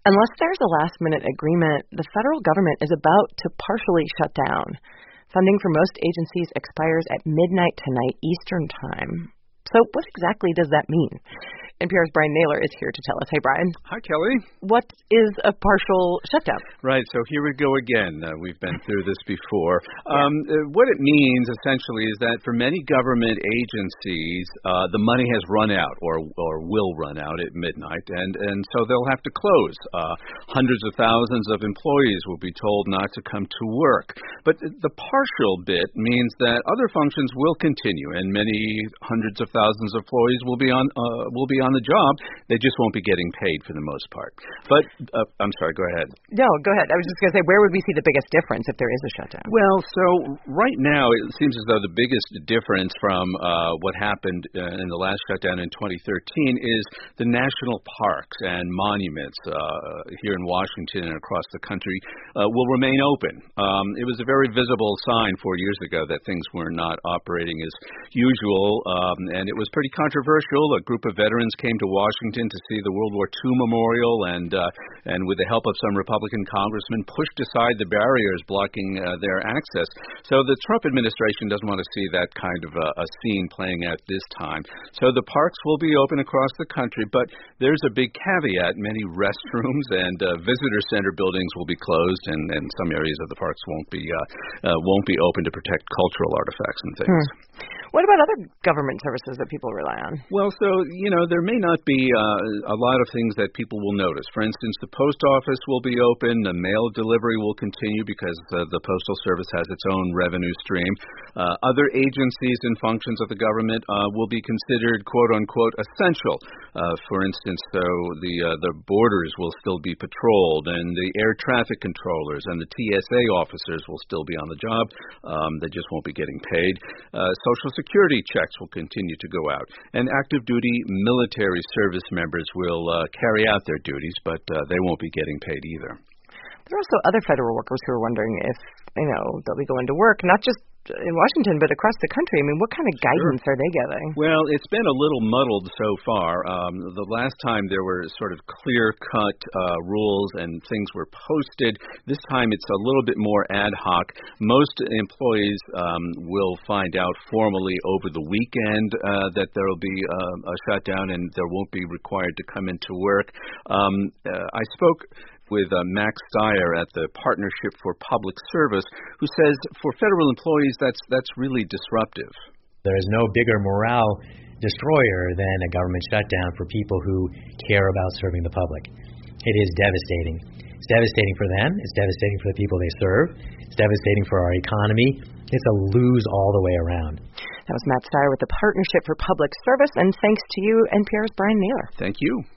Unless there's a last-minute agreement, the federal government is about to partially shut down. Funding for most agencies expires at midnight tonight Eastern Time. So what exactly does that mean? NPR's Brian Naylor is here to tell us. Hey, Brian. Hi, Kelly. What is a partial shutdown? Right, so here we go again. We've been through this before. What it means, essentially, is that for many government agencies, the money has run out or will run out at midnight, and so they'll have to close. Hundreds of thousands of employees will be told not to come to work. But the partial bit means that other functions will continue, and many hundreds of thousands of employees will be on the job. They just won't be getting paid for the most part. But I'm sorry, go ahead. No, go ahead. I was just going to say, where would we see the biggest difference if there is a shutdown? Well, so right now it seems as though the biggest difference from what happened in the last shutdown in 2013 is the national parks and monuments here in Washington and across the country will remain open. It was a very visible sign 4 years ago that things were not operating as usual, and it was pretty controversial. A group of veterans came to Washington to see the World War II memorial, and with the help of some Republican congressmen, pushed aside the barriers blocking their access. So the Trump administration doesn't want to see that kind of a scene playing out this time. So the parks will be open across the country, but there's a big caveat. Many restrooms and visitor center buildings will be closed, and some areas of the parks won't be open to protect cultural artifacts and things. What about other government services that people rely on? Well, so, there may not be a lot of things that people will notice. For instance, the post office will be open. The mail delivery will continue because the Postal Service has its own revenue stream. Other agencies and functions of the government will be considered, quote-unquote, essential. For instance, so the borders will still be patrolled, and the air traffic controllers and the TSA officers will still be on the job. They just won't be getting paid. Social security checks will continue to go out, and active duty military service members will carry out their duties, but they won't be getting paid either. There are also other federal workers who are wondering if, they'll be going to work, not just in Washington, but across the country. I mean, what kind of guidance are they getting? Well, it's been a little muddled so far. The last time there were sort of clear-cut rules and things were posted. This time it's a little bit more ad hoc. Most employees will find out formally over the weekend that there will be a shutdown and there won't be required to come into work. I spoke with Max Steyer at the Partnership for Public Service, who says for federal employees that's really disruptive. There is no bigger morale destroyer than a government shutdown for people who care about serving the public. It is devastating. It's devastating for them. It's devastating for the people they serve. It's devastating for our economy. It's a lose all the way around. That was Matt Steyer with the Partnership for Public Service, and thanks to you, NPR's Brian Naylor. Thank you.